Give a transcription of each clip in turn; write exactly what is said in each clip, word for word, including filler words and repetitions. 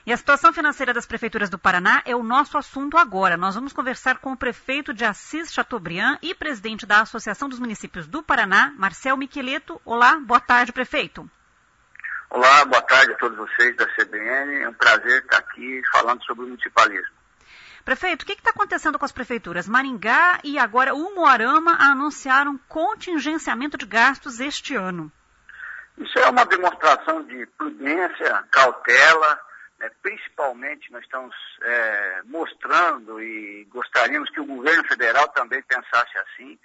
E a situação financeira das prefeituras do Paraná é o nosso assunto agora. Nós vamos conversar com o prefeito de Assis Chateaubriand e presidente da Associação dos Municípios do Paraná, Marcel Miqueleto. Olá, boa tarde, prefeito. Olá, boa tarde a todos vocês da C B N. É um prazer estar aqui falando sobre o municipalismo. Prefeito, o que está acontecendo com as prefeituras? Maringá e agora Umuarama anunciaram contingenciamento de gastos este ano. Isso é uma demonstração de prudência, cautela, né? Principalmente nós estamos é, mostrando e gostaríamos que o governo federal também pensasse assim,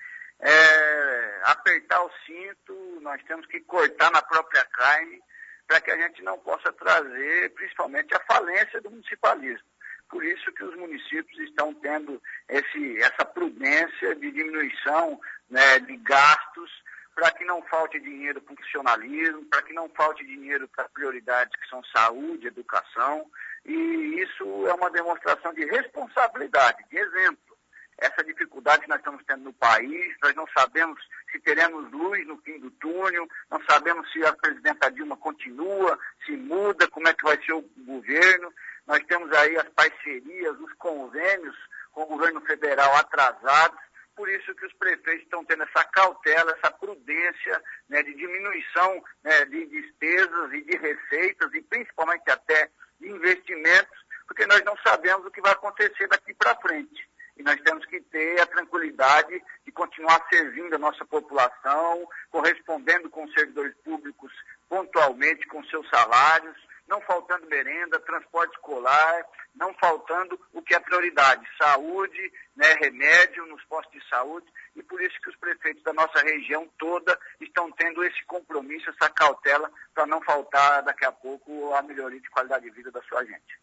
é, apertar o cinto, nós temos que cortar na própria carne para que a gente não possa trazer principalmente a falência do municipalismo. Por isso que os municípios estão tendo esse, essa prudência de diminuição, né, de gastos, para que não falte dinheiro para o funcionalismo, para que não falte dinheiro para prioridades que são saúde, educação, e isso é uma demonstração de responsabilidade, de exemplo. Essa dificuldade que nós estamos tendo no país, nós não sabemos se teremos luz no fim do túnel, não sabemos se a presidenta Dilma continua, se muda, como é que vai ser o governo. Nós temos aí as parcerias, os convênios com o governo federal atrasados, por isso que os prefeitos estão tendo essa cautela, essa prudência, né, de diminuição, né, de despesas e de receitas e principalmente até de investimentos, porque nós não sabemos o que vai acontecer daqui para frente. E nós temos que ter a tranquilidade de continuar servindo a nossa população, correspondendo com os servidores públicos pontualmente com seus salários, não faltando merenda, transporte escolar, não faltando o que é prioridade, saúde, né, remédio nos postos de saúde, e por isso que os prefeitos da nossa região toda estão tendo esse compromisso, essa cautela, para não faltar daqui a pouco a melhoria de qualidade de vida da sua gente.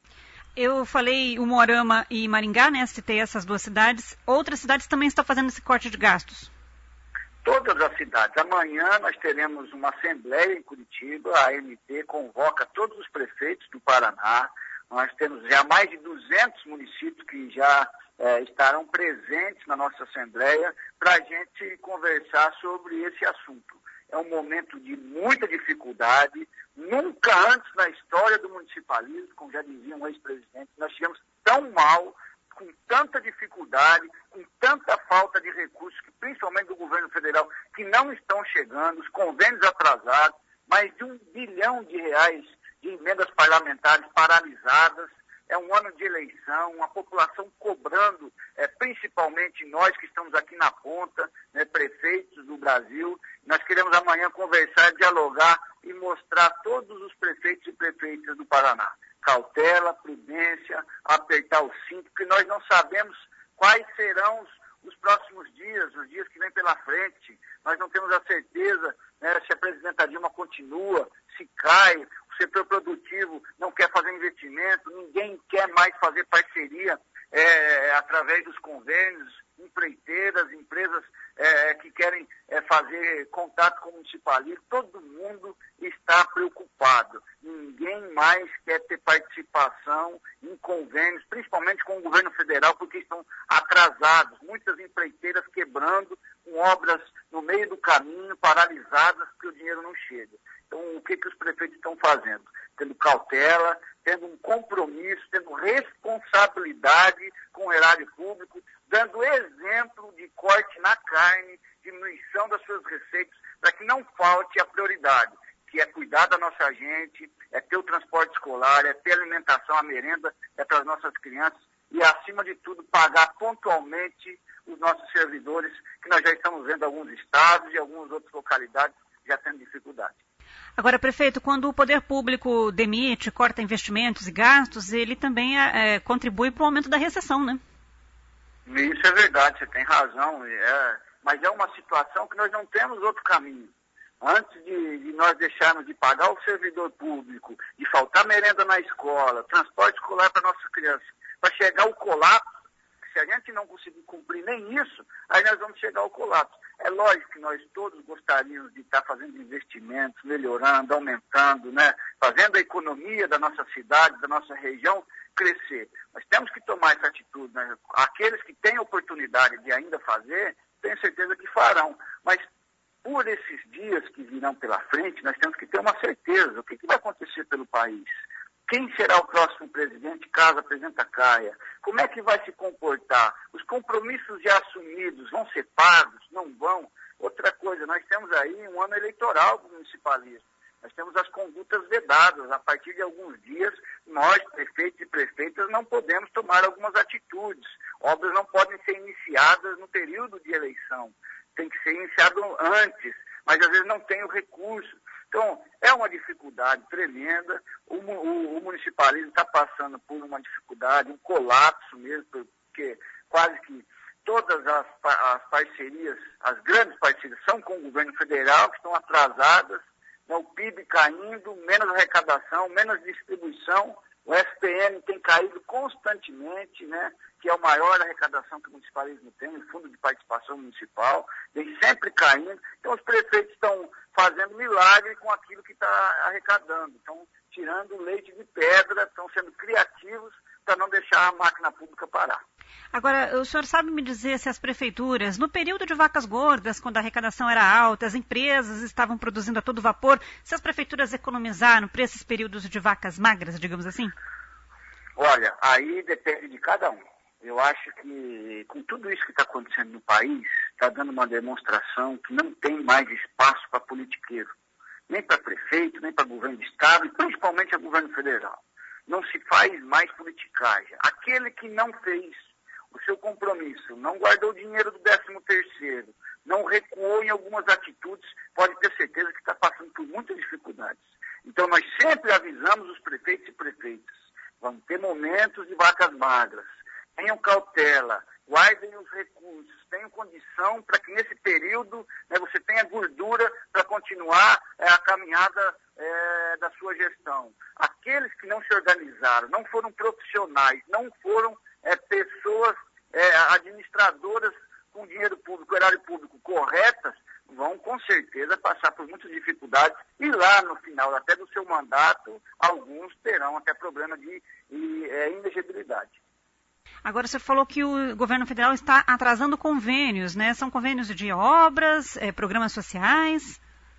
Eu falei Umuarama e Maringá, né? Citei essas duas cidades. Outras cidades também estão fazendo esse corte de gastos? Todas as cidades. Amanhã nós teremos uma assembleia em Curitiba, a A M T convoca todos os prefeitos do Paraná. Nós temos já mais de duzentos municípios que já é, estarão presentes na nossa assembleia para a gente conversar sobre esse assunto. É um momento de muita dificuldade. Nunca antes na história do municipalismo, como já dizia um ex-presidente, nós tivemos tão mal, com tanta dificuldade, com tanta falta de recursos, que principalmente do governo federal, que não estão chegando, os convênios atrasados, mais de um bilhão de reais de emendas parlamentares paralisadas. É um ano de eleição, a população cobrando, é, principalmente nós que estamos aqui na ponta, né, prefeitos do Brasil. Nós queremos amanhã conversar, dialogar e mostrar a todos os prefeitos e prefeitas do Paraná. Cautela, prudência, apertar o cinto, porque nós não sabemos quais serão os, os próximos dias, os dias que vêm pela frente. Nós não temos a certeza, né, se a presidenta Dilma continua, se cai, o setor produtivo não quer fazer investimento, ninguém quer mais fazer parceria é, através dos convênios, empreiteiras, empresas é, que querem é, fazer contato com o municipalismo. Todo mundo está preocupado. Ninguém mais quer ter participação em convênios, principalmente com o governo federal, porque estão atrasados. Muitas empreiteiras quebrando, com obras no meio do caminho, paralisadas, porque o dinheiro não chega. Então, o que, que os prefeitos estão fazendo? Tendo cautela, tendo um compromisso, tendo responsabilidade com o erário público, dando exemplo de corte na carne, diminuição das suas receitas, para que não falte a prioridade, que é cuidar da nossa gente, é ter o transporte escolar, é ter alimentação, a merenda, é para as nossas crianças e, acima de tudo, pagar pontualmente os nossos servidores, que nós já estamos vendo alguns estados e algumas outras localidades já tendo dificuldade. Agora, prefeito, quando o poder público demite, corta investimentos e gastos, ele também é, contribui para o aumento da recessão, né? Isso é verdade, você tem razão, é, mas é uma situação que nós não temos outro caminho. Antes de, de nós deixarmos de pagar o servidor público, de faltar merenda na escola, transporte escolar para nossas crianças, para chegar ao colapso, se a gente não conseguir cumprir nem isso, aí nós vamos chegar ao colapso. É lógico que nós todos gostaríamos de estar fazendo investimentos, melhorando, aumentando, né? Fazendo a economia da nossa cidade, da nossa região crescer. Nós temos que tomar essa atitude, né? Aqueles que têm oportunidade de ainda fazer, tenho certeza que farão. Mas por esses dias que virão pela frente, nós temos que ter uma certeza. O que, que vai acontecer pelo país? Quem será o próximo presidente caso a presidenta caia? Como é que vai se comportar? Os compromissos já assumidos vão ser pagos? Não vão? Outra coisa, nós temos aí um ano eleitoral do municipalismo. Nós temos as condutas vedadas. A partir de alguns dias, nós, prefeitos e prefeitas, não podemos tomar algumas atitudes. Obras não podem ser iniciadas no período de eleição. Tem que ser iniciado antes, mas às vezes não tem o recurso. Então, é uma dificuldade tremenda. O, o, o municipalismo está passando por uma dificuldade, um colapso mesmo, porque quase que todas as, as parcerias, as grandes parcerias, são com o governo federal, que estão atrasadas. O P I B caindo, menos arrecadação, menos distribuição. O F P M tem caído constantemente, né, que é a maior arrecadação que o municipalismo tem, o Fundo de Participação Municipal, vem sempre caindo. Então, os prefeitos estão fazendo milagre com aquilo que está arrecadando. Estão tirando leite de pedra, estão sendo criativos para não deixar a máquina pública parar. Agora, o senhor sabe me dizer se as prefeituras, no período de vacas gordas, quando a arrecadação era alta, as empresas estavam produzindo a todo vapor, se as prefeituras economizaram para esses períodos de vacas magras, digamos assim? Olha, aí depende de cada um. Eu acho que com tudo isso que está acontecendo no país, está dando uma demonstração que não tem mais espaço para politiqueiro, nem para prefeito, nem para governo de estado e principalmente a governo federal. Não se faz mais politicagem. Aquele que não fez o seu compromisso, não guardou o dinheiro do décimo terceiro, não recuou em algumas atitudes, pode ter certeza que está passando por muitas dificuldades. Então, nós sempre avisamos os prefeitos e prefeitas, vão ter momentos de vacas magras, tenham cautela, guardem os recursos, tenham condição para que nesse período, né, você tenha gordura para continuar é, a caminhada é, da sua gestão. Aqueles que não se organizaram, não foram profissionais, não foram É, pessoas é, administradoras com dinheiro público, erário público corretas, vão com certeza passar por muitas dificuldades e lá no final até do seu mandato, alguns terão até problema de, de é, inelegibilidade. Agora, você falou que o governo federal está atrasando convênios, né? São convênios de obras, é, programas sociais?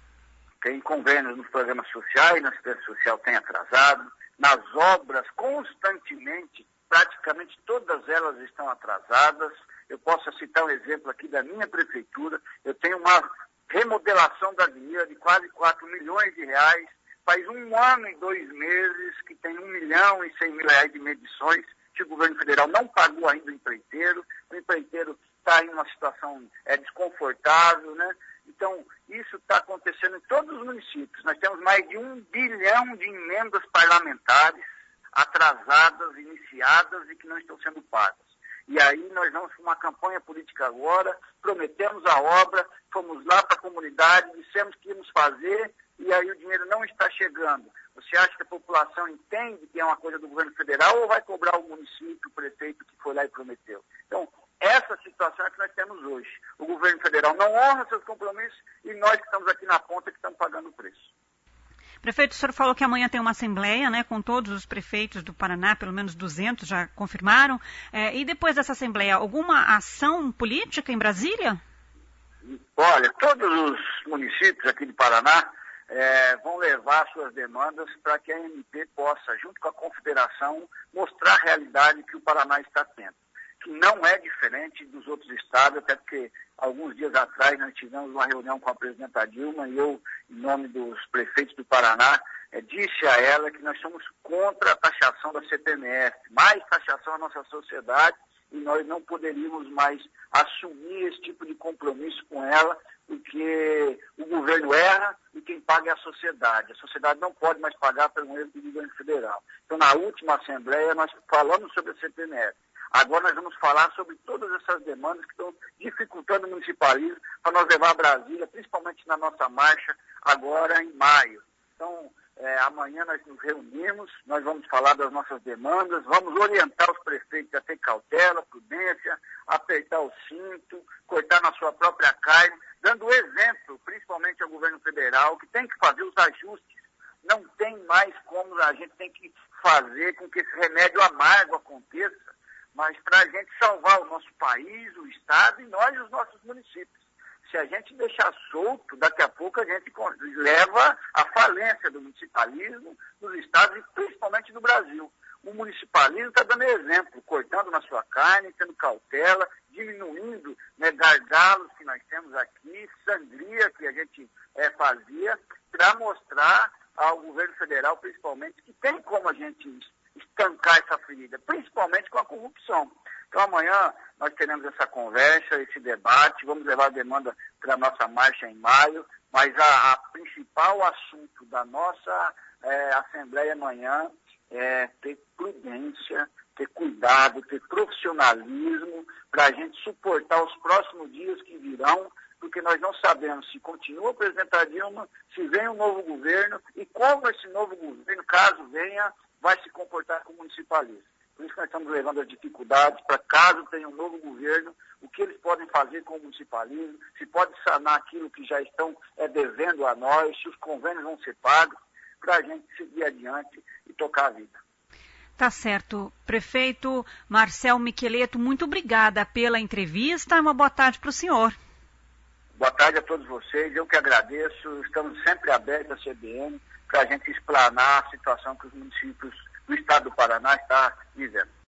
Tem convênios nos programas sociais, na assistência social tem atrasado, nas obras constantemente, praticamente todas elas estão atrasadas. Eu posso citar um exemplo aqui da minha prefeitura. Eu tenho uma remodelação da avenida de quase quatro milhões de reais. Faz um ano e dois meses que tem um milhão e cem mil reais de medições que o governo federal não pagou ainda o empreiteiro. O empreiteiro está em uma situação é, desconfortável, né? Então, isso está acontecendo em todos os municípios. Nós temos mais de um bilhão de emendas parlamentares atrasadas, iniciadas e que não estão sendo pagas. E aí nós vamos para uma campanha política agora, prometemos a obra, fomos lá para a comunidade, dissemos que íamos fazer e aí o dinheiro não está chegando. Você acha que a população entende que é uma coisa do governo federal ou vai cobrar o município, o prefeito que foi lá e prometeu? Então, essa situação é que nós temos hoje. O governo federal não honra seus compromissos e nós que estamos aqui na ponta que estamos pagando o preço. Prefeito, o senhor falou que amanhã tem uma assembleia, né, com todos os prefeitos do Paraná, pelo menos duzentos já confirmaram. É, e depois dessa assembleia, alguma ação política em Brasília? Olha, todos os municípios aqui do Paraná é, vão levar suas demandas para que a M P possa, junto com a Confederação, mostrar a realidade que o Paraná está tendo, que não é diferente dos outros estados, até porque alguns dias atrás nós tivemos uma reunião com a presidenta Dilma e eu, em nome dos prefeitos do Paraná, é, disse a ela que nós somos contra a taxação da C P M F, mais taxação à nossa sociedade e nós não poderíamos mais assumir esse tipo de compromisso com ela, porque o governo erra e quem paga é a sociedade. A sociedade não pode mais pagar pelo erro do governo federal. Então, na última assembleia, nós falamos sobre a C P M F. Agora nós vamos falar sobre todas essas demandas que estão dificultando o municipalismo para nós levar a Brasília, principalmente na nossa marcha, agora em maio. Então, é, amanhã nós nos reunimos, nós vamos falar das nossas demandas, vamos orientar os prefeitos a ter cautela, prudência, apertar o cinto, cortar na sua própria carne, dando exemplo, principalmente ao governo federal, que tem que fazer os ajustes. Não tem mais como a gente tem que fazer com que esse remédio amargo aconteça, mas para a gente salvar o nosso país, o Estado e nós e os nossos municípios. Se a gente deixar solto, daqui a pouco a gente leva à falência do municipalismo nos estados e principalmente no Brasil. O municipalismo está dando exemplo, cortando na sua carne, tendo cautela, diminuindo, né, gargalos que nós temos aqui, sangria que a gente é, fazia, para mostrar ao governo federal, principalmente, que tem como a gente estancar essa ferida, principalmente com a corrupção. Então, amanhã nós teremos essa conversa, esse debate, vamos levar a demanda para a nossa marcha em maio, mas a, a principal assunto da nossa é, Assembleia amanhã é ter prudência, ter cuidado, ter profissionalismo para a gente suportar os próximos dias que virão, porque nós não sabemos se continua o presidente Dilma, se vem um novo governo e como esse novo governo, caso venha, vai se comportar com o municipalismo. Por isso que nós estamos levando as dificuldades para, caso tenha um novo governo, o que eles podem fazer com o municipalismo, se pode sanar aquilo que já estão é, devendo a nós, se os convênios vão ser pagos, para a gente seguir adiante e tocar a vida. Tá certo. Prefeito Marcel Miqueleto, muito obrigada pela entrevista e uma boa tarde para o senhor. Boa tarde a todos vocês, eu que agradeço, estamos sempre abertos à C B N para a gente explanar a situação que os municípios do estado do Paraná estão vivendo.